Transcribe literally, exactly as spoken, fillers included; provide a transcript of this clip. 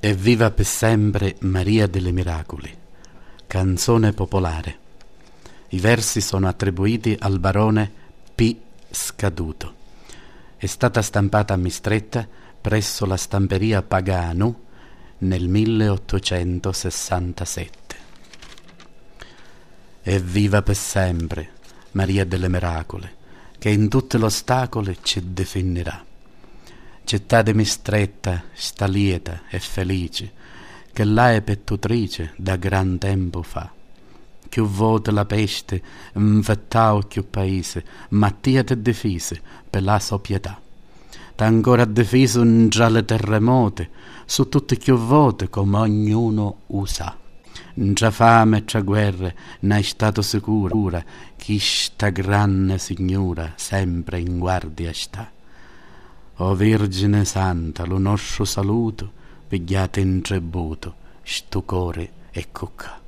Evviva per sempre Maria delle Miracoli, canzone popolare. I versi sono attribuiti al barone P. Scaduto. È stata stampata a Mistretta presso la stamperia Paganu nel milleottocentosessantasette. Evviva per sempre Maria delle Miracole, che in tutte le ostacoli ci definirà. Città di Mistretta sta lieta e felice, che là è pettutrice da gran tempo fa. Più volte la peste infettao più paese, mattia te difese per la sua pietà. T'ancora difeso in già le terremote, su tutte più volte come ognuno usa. In già fame e già guerre n'hai stato sicura, che sta grande signora sempre in guardia sta. O Vergine Santa, lo nostro saluto, pigliate in tributo, sto core e cucca.